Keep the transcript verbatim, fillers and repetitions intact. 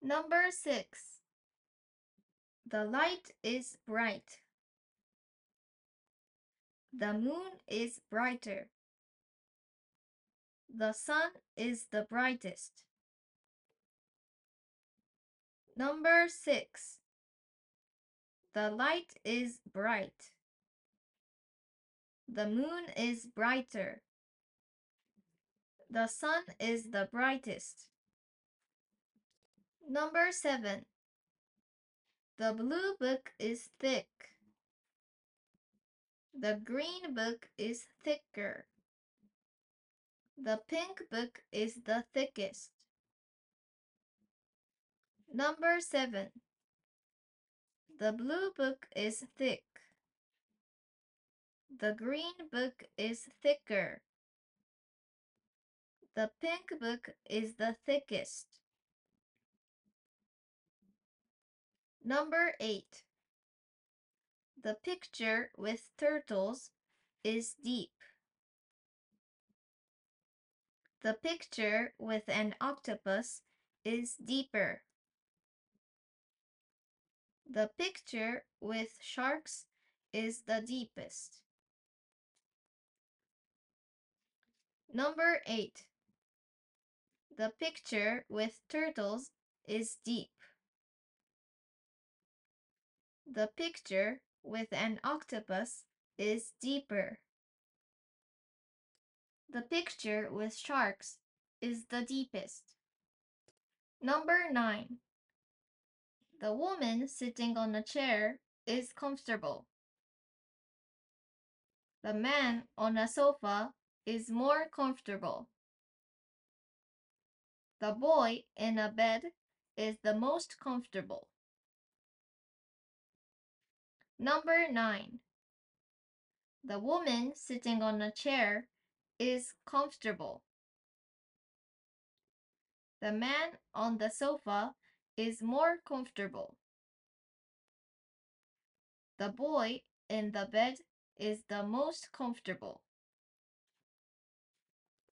Number six. The light is bright. The moon is brighter. The sun is the brightest. Number six. The light is bright. The moon is brighter. The sun is the brightest. Number seven. The blue book is thick. The green book is thicker. The pink book is the thickest. Number seven. The blue book is thick. The green book is thicker. The pink book is the thickest. Number eight. The picture with turtles is deep. The picture with an octopus is deeper. The picture with sharks is the deepest. Number eight. The picture with turtles is deep. The picture with an octopus is deeper. The picture with sharks is the deepest. Number nine. The woman sitting on a chair is comfortable. The man on a sofa is more comfortable. The boy in a bed is the most comfortable. Number nine. The woman sitting on a chair is comfortable. The man on the sofa is more comfortable. The boy in the bed is the most comfortable.